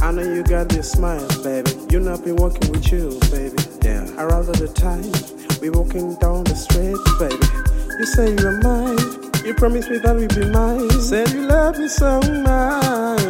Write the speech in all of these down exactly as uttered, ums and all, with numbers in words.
I know you got this smile, baby. You know I've been walking with you, baby. Yeah. Around all the time, we walking down the street, baby. You say you're mine. You promise me that we'll be mine. Said you love me so much.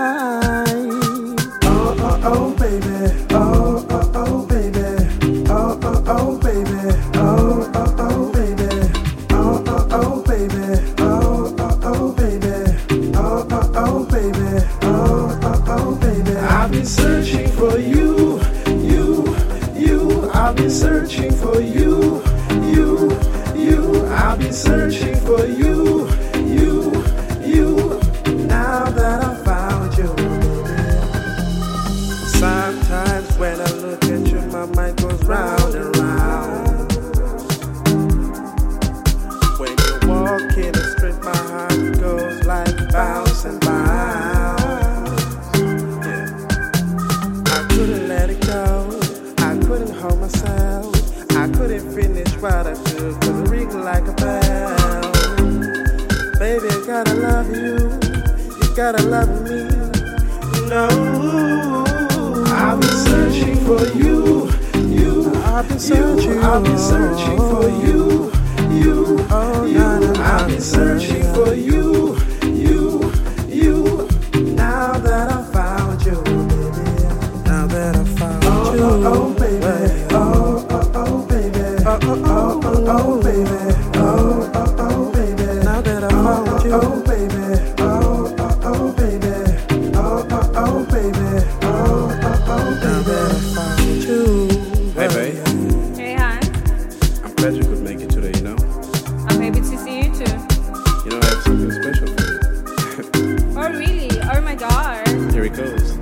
Oh, oh, oh, baby. Oh, oh, oh, baby. Oh, oh, oh, baby. Oh, oh, oh, baby. Oh, oh, oh, baby. Oh, oh, oh, baby. Oh, oh, oh, baby. Oh, oh, oh, baby. I've been searching for you, you, you. I've been searching for you, you, you. I've been searching for you, you, you. Now that I found you, baby. Sometimes when I look at you, my mind goes round and round. When you walk in the street, my heart goes like bounce and bounce. Yeah. I couldn't let it go. I couldn't hold myself. I couldn't finish what I do, cause it ring like a bell. Baby, I gotta love you. You gotta love me. No, I've been searching for you, you. I've been searching, you. I've been searching for you, you, oh, you. Nah, nah, nah, I've been searching nah. for you, you, you. Now that I found you, baby. Now that I found oh, you, oh, oh, baby. Oh, oh, oh, baby. Oh, oh, oh, oh, oh, baby. Oh, oh, oh, baby. Now that I found oh, you, oh, baby. Oh, oh, oh, baby. Oh, oh, oh, baby. Oh, oh, oh, baby. Now that I found you. Hey, babe. Hey, hon. I'm glad you could make it today, you know? I'm happy to see you too. You know, I have something special for you. Oh, really? Oh, my God. Here it goes.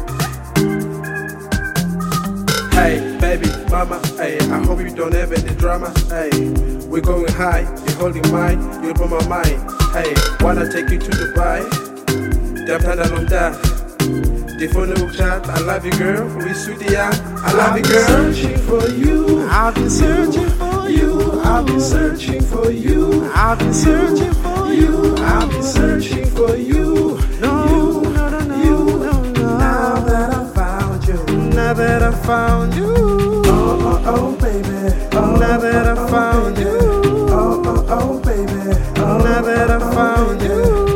Hey, baby, mama, hey, I hope you don't have any drama, hey. We're going high, you're holding mine, you're on my mind, hey. Wanna take you to Dubai? Dapana Lomda. Defone Ukchat, I love you, girl. We Sudia, I love you, girl. I've been searching for you. I've been searching for you. I've been searching for you. I've been searching for you. I've been searching for you. No, no, no, no, no, no. Now that I found you. Now that I found you. Oh, oh, oh, baby. Oh, now that I found you. Oh, oh, oh, baby. Oh, now that I found you.